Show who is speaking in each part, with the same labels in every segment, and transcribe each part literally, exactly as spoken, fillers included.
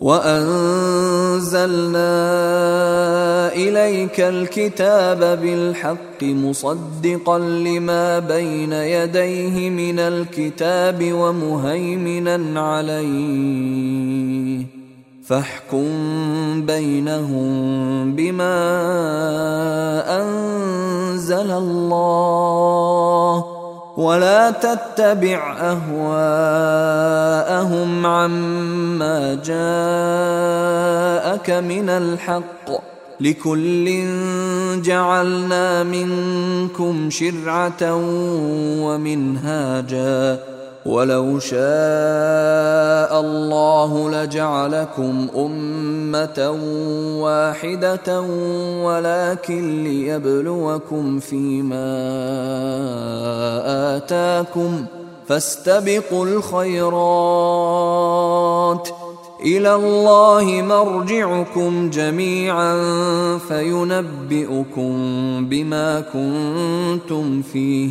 Speaker 1: وأنزلنا إليك الكتاب بالحق مصدقا لما بين يديه من الكتاب ومهيمنا عليه فاحكم بينهم بما أنزل الله ولا تتبع أهواءهم عما جاءك من الحق لكل جعلنا منكم شرعة ومنهاجا ولو شاء الله لجعلكم أمة واحدة ولكن ليبلوكم فيما آتاكم فاستبقوا الخيرات إلى الله مرجعكم جميعا فينبئكم بما كنتم فيه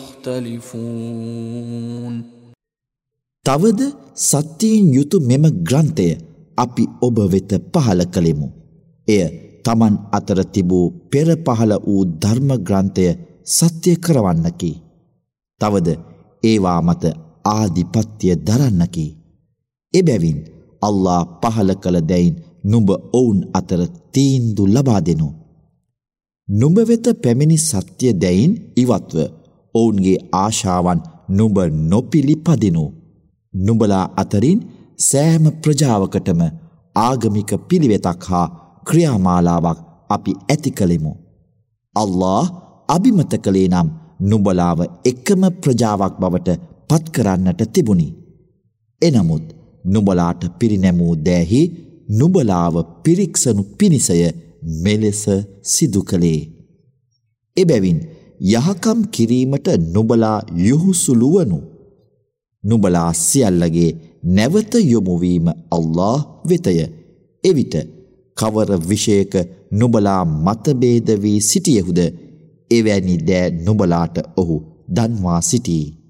Speaker 1: تختلفون.
Speaker 2: තවද සත්‍යයෙන් යුතු මෙම ග්‍රන්ථය අපි ඔබ වෙත පහල කළෙමු. එය තමන් අතර තිබූ පෙර පහල වූ ධර්ම ග්‍රන්ථය සත්‍ය කරවන්නකි. තවද ඒවා මත ආධිපත්‍ය දරන්නකි. එබැවින් අල්ලා පහල කළ දැයින් නුඹ ඔවුන් අතර තීන්දු ලබා දෙනු. නුඹ වෙත පැමිණි සත්‍ය දැයින් ඉවත්ව ඔවුන්ගේ ආශාවන් නුඹ නොපිළිපදිනු. නුඹලා අතරින් සෑම ප්‍රජාවකටම ආගමික පිළිවෙතක් හා ක්‍රියාමාලාවක් අපි ඇති කළෙමු. අල්ලාහ් අබිමත කළේ නම් නුඹලාව එකම ප්‍රජාවක් බවට පත් කරන්නට තිබුණි. එනමුත් නුඹලාට පිරිනැමූ දෑහි නුඹලාව පිරික්සනු පිණිසය මෙලෙස සිදු කළේ. එබැවින් යහකම් කිරීමට නුඹලා යොහුසුළු වනු. නුඹලා සියල්ලගේ නැවත යොමුවීම අල්ලාහ් වෙතය. එවිට කවර විෂයක නුඹලා මතභේද වී සිටියහුද එවැනි දෑ නුඹලාට ඔහු දන්වා සිටී.